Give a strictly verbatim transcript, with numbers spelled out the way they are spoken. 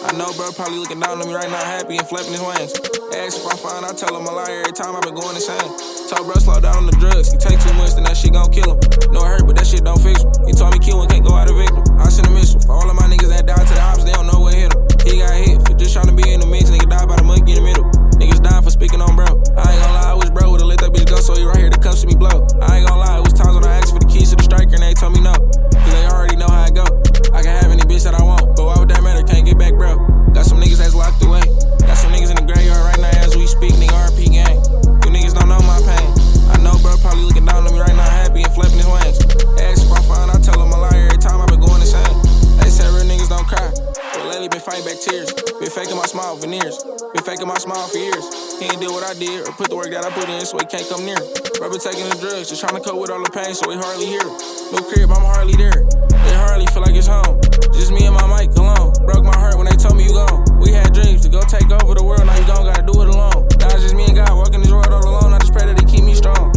I know bro probably looking down on me right now, happy and flapping his wings. Ask if I'm fine, I tell him a lie every time I've been going insane. Told bro slow down on the drugs, he take too much, then that shit gon' kill him. No it hurt, but that shit don't fix him. He told me kill one can't go out a victim. I send a missile for all of my niggas that died to the ops, they don't know what hit him. He got hit for just trying to be in the mix, nigga died by the monkey in the middle. Niggas dying for speaking on bro. I ain't gon' lie, I wish bro would've let that bitch go, so he right here to come see me blow. I ain't gon' lie, it was times when I asked for the keys to the striker and they told me no, cause they already know how it go. I can have any bitch that I want, but why would that matter? Can't get back, bro. Got some niggas that's locked away. Got some niggas in the graveyard right now as we speak, nigga R P gang. You niggas don't know my pain. I know bro probably looking down on me right now, happy and flapping his wings. Ask if I'm fine, I tell him a lie every time I've been going insane. They said real niggas don't cry, but lately been fighting back tears. Been faking my smile for years. Been faking my smile for years. He ain't did what I did or put the work that I put in, so he can't come near. Bro been taking the drugs, just trying to cope with all the pain, so he hardly hear it. No crib, I'm hardly there. It hardly feel like it's home. Just me and my mic alone. Broke my heart when they told me you gone. We had dreams to go take over the world, now you gon' gotta do it alone. Now it's just me and God walking this road all alone. I just pray that he keep me strong.